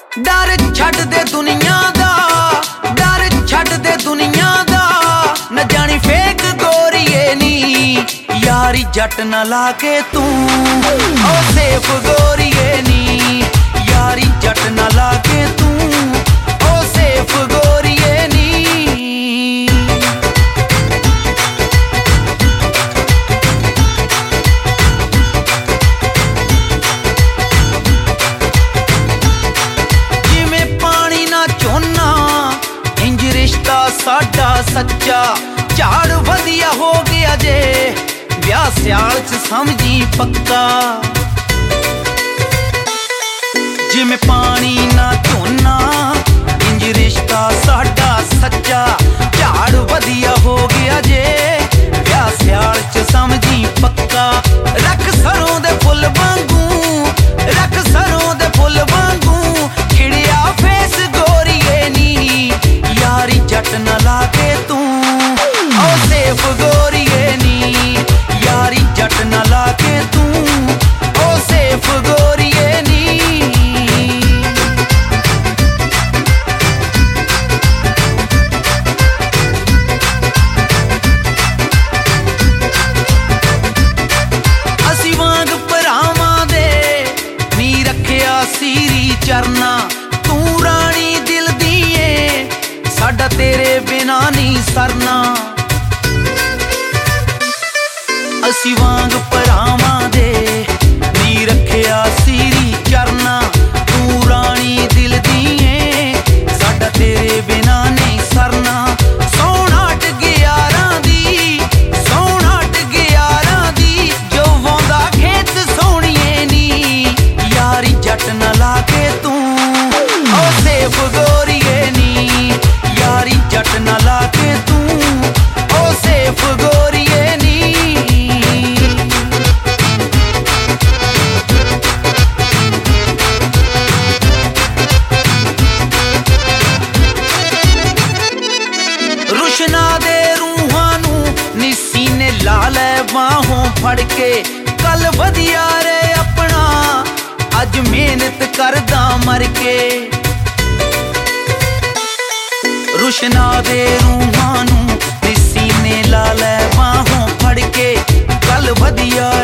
डर छड्ड दे दुनिया दा, डर छड्ड दे दुनिया दा, न जानी फेक गोरीए नी यारी जट ना लाके तू ओ सेफ गोरीए नी यारी जट ना लाके तू ओ सेफ गोरीए नी। साडा सच्चा झाड़ वधिया हो गया जे ब्याह स्याल च समझी पक्का। जिमें पानी ना झोना इंज रिश्ता साडा सच्चा झाड़ वधिया हो गया जे ब्याह स्याल च समझी पक्का। रख सरों दे फुल वांगू, रख सरों दे फुल वांगू खिड़िया फेस गोरीए नी यारी जट ना लाके तू ओ सेफ गोरीए नी यारी जट ना लाके तू ओ सेफ गोरीए नी। असी वांग भरावां दे नी रखिया सीरी चरना, तू रानी दिल दी ए साडा तेरे बिना नहीं सरना। असी वांग भरावां दे नी रखिया सीरी चरना, तू रानी दिल दी ए साडा तेरे बिना नहीं सरना। सोहना टिक यारां दी, सोहना टिक यारां दी जो वांदा खेत सोहणीए नी यारी जट ना लाके तू ओ सेफ गोरीए नी यारी जट ना लाके तू ओ सेफ गोरीए नी। रुशना दे रूहां नू निसी ने ला लै बाहों फड़ के, कल वधिया रे अपना अज मेहनत करदा मर के। रुशना दे रूहां नू निसी ने ला लै बाहों फड़ के, कल वधिया